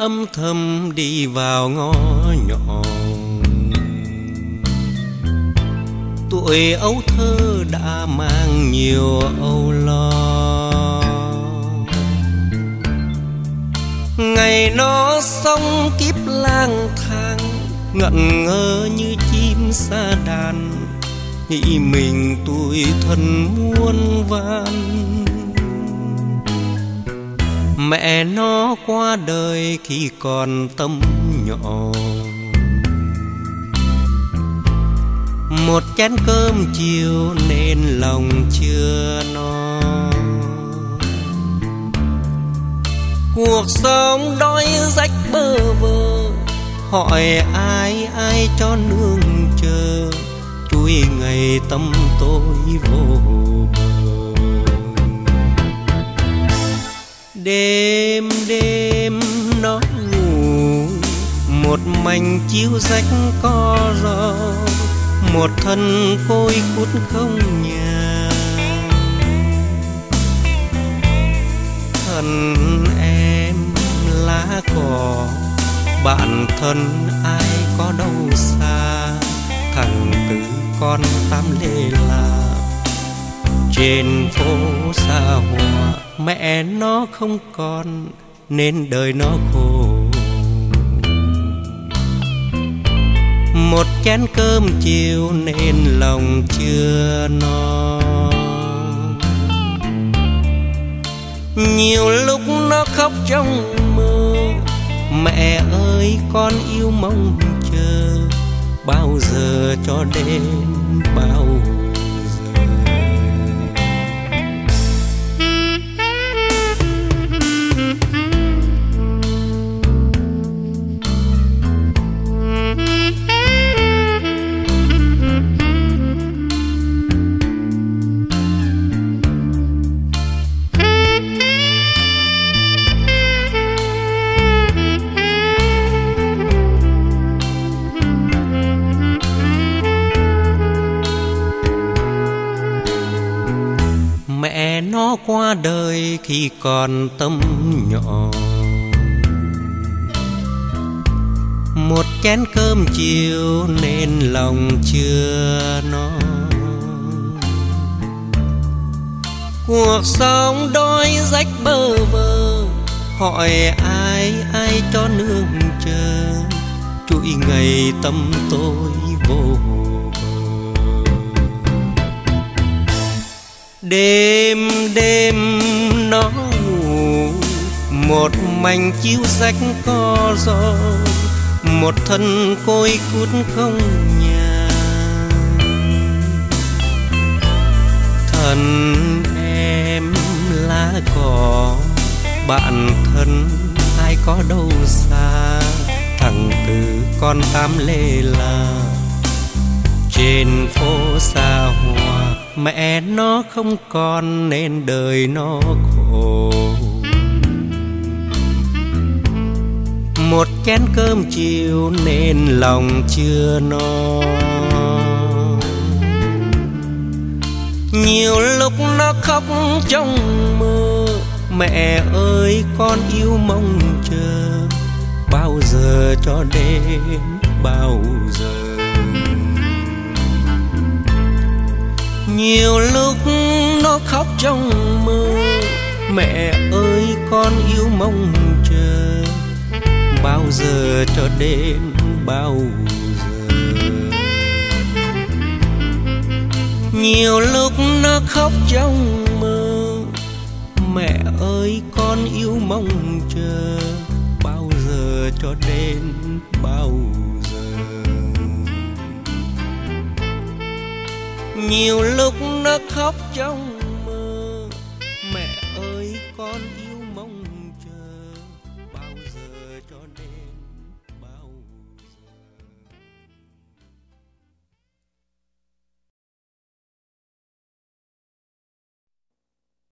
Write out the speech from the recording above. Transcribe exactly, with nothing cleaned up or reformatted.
âm thầm đi vào ngõ nhỏ. Tuổi ấu thơ đã mang nhiều âu lo. Ngày nó sống kiếp lang thang, ngẩn ngơ như chim sa đàn, nghĩ mình tủi thân muôn vàn. Mẹ nó qua đời khi còn tấm nhỏ. Một chén cơm chiều nên lòng chưa no. Cuộc sống đói rách bơ vơ, hỏi ai ai cho nương chờ, chuối ngày tâm tôi vô bờ. Đêm đêm nó ngủ, một mảnh chiếu rách co ro, một thân côi cút không nhà. Thân em lá cỏ, bạn thân ai có đâu xa. Thằng Tư con tám lê la, trên phố xa hoa. Mẹ nó không còn nên đời nó khổ. Một chén cơm chiều nên lòng chưa no. Nhiều lúc nó khóc trong mơ, mẹ ơi con yêu mong chờ, bao giờ cho đến bao giờ. Mẹ nó qua đời khi còn tấm nhỏ. Một chén cơm chiều nên lòng chưa no. Cuộc sống đói rách bơ vơ, hỏi ai ai cho nương chờ, chuỗi ngày tâm tôi vô. Đêm đêm nó ngủ, một mảnh chiếu rách co ro, một thân côi cút không nhà. Thân em lá cỏ, bạn thân ai có đâu xa. Thằng Tư con tám lê la, trên phố xa hoa. Mẹ nó không còn nên đời nó khổ. Một chén cơm chiều nên lòng chưa no. Nhiều lúc nó khóc trong mơ, mẹ ơi con yêu mong chờ, bao giờ cho đến bao giờ. Nhiều lúc nó khóc trong mơ, mẹ ơi con yêu mong chờ, bao giờ cho đến bao giờ. Nhiều lúc nó khóc trong mơ, mẹ ơi con yêu mong chờ, bao giờ cho đến bao giờ. Nhiều lúc nó khóc trong